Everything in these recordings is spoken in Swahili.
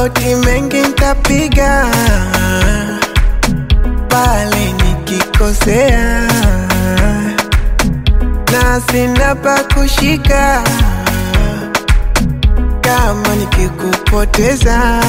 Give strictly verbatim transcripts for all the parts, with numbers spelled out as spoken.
magoti mengi nitapiga pale nikikosea, na sina pa kushika kama nikikupoteza.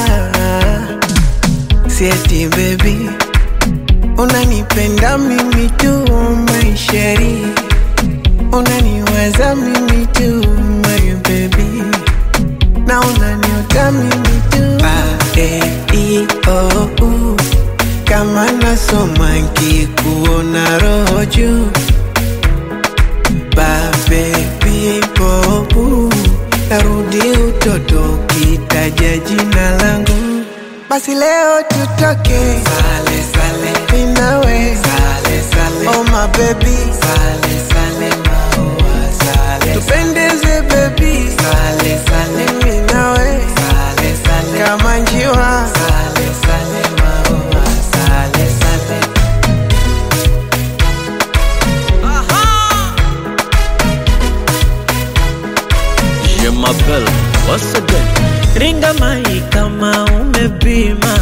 Sieti baby, unanipenda mimi tu my sheri, unaniwaza mimi tu my baby, na unaniota mimi tu. Ba, e, i, o, u, kama nasoma nkikuona roho juu. Ba, baby, bobu, narudi utoto ukitaja jina langu. Basi leo tutoke sale sale, mimi nawe sale sale, oh my baby sale sale, maua sale, tupendeze baby sale sale, mimi nawe sale sale, kama njiwa sale sale, maua sale sale. Aha! Je m'appelle once again. Ringa mai kama umepima,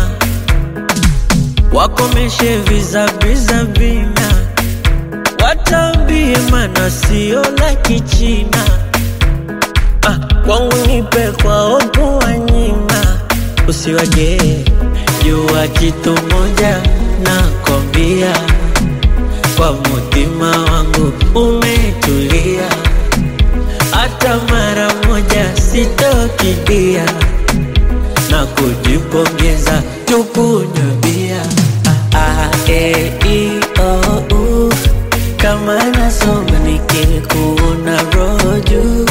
wakomeshe visa visa vina, watambie mana sio la kichina. Ah, kwangu nipe kwa opo wanyima, usiwage jua kitu moja na kwambia, kwa mutima wangu umetulia, hata mara moja sitokidia, na kujipongeza tukunywe bia. Ah, ah, e, i, o, u, kama nasoma nikikuona roho juu.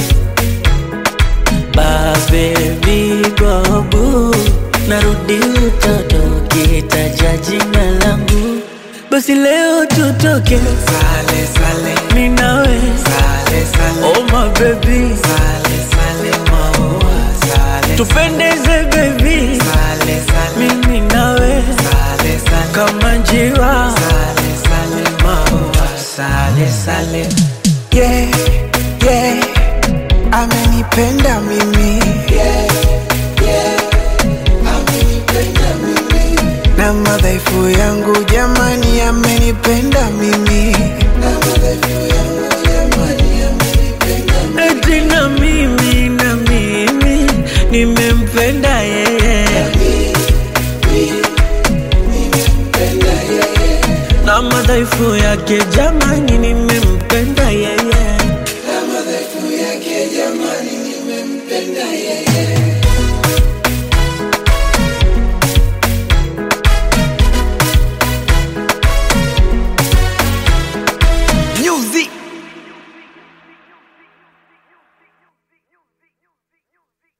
Ba, baby, bobu, narudi utoto ukitaja jina langu. Basi leo tutoke Sale sale, mimi nawe sale sale, oh my baby sale sale, maua sale, tupendeze baby sale sale, mimi nawe sale sale, kama njiwa sale sale, maua sale sale. Yeah, yeah, amenipenda mimi. Yeah, yeah, amenipenda mimi. Na madhaifu yangu jamani, amenipenda mimi. Na madhaifu yangu jamani, amenipenda mimi. eti na mimi na mimi nimempenda yeye, Nimempenda yeye. na madhaifu yake jamani